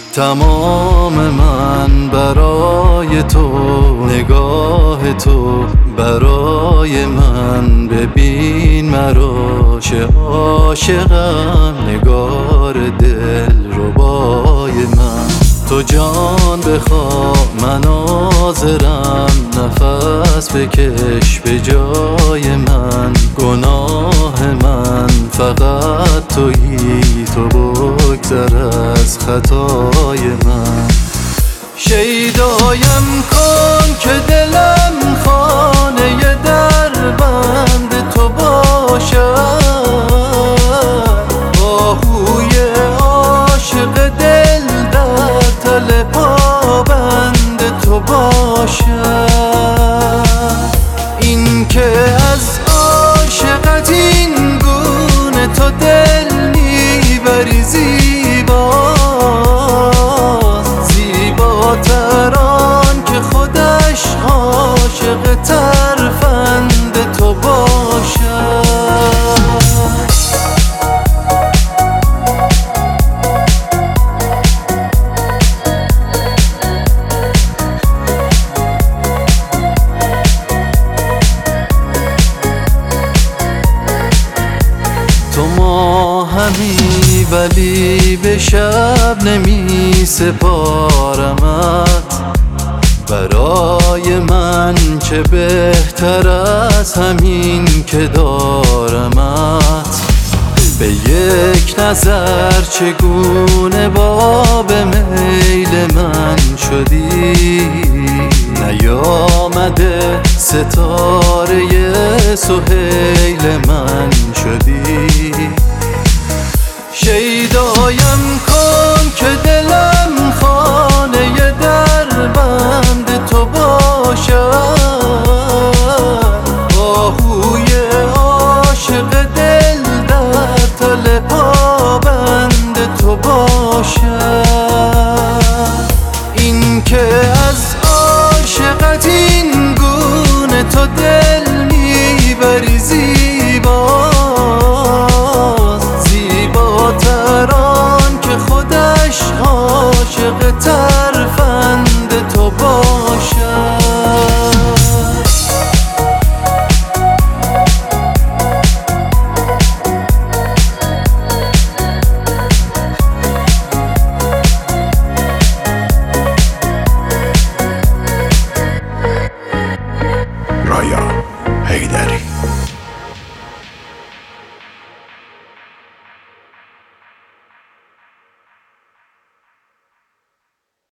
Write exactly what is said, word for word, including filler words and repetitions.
تمام من برای تو، نگاه تو برای من. ببین مرا چه عاشقم، نگار دل ربای من. تو جان بخوا من حاضرم، نفس بکش به جای من. گناه من فقط تویی، تو بگذر از خطای من. شیدایم کن که دلم خانه در بند تو باشد، آهوی عاشق دل در تل پابند تو باشد. این که از عاشقت این گونه تو دل میبری زیباست، زیباتر آن که خودش عاشق ترفند تو باشد. تو ماهمی ولی به شب نمی سپارمت، برای من چه بهتر از همین که دارمت. به یک نظر چگونه باب میل من شدی، نیامده ستاره سهیل من شدی. شیدایم کن که دلم خانه در بند تو باشد، آهوی عاشق دل در تل پابند تو باشد. این که از عاشقت این گونه تو دل میبری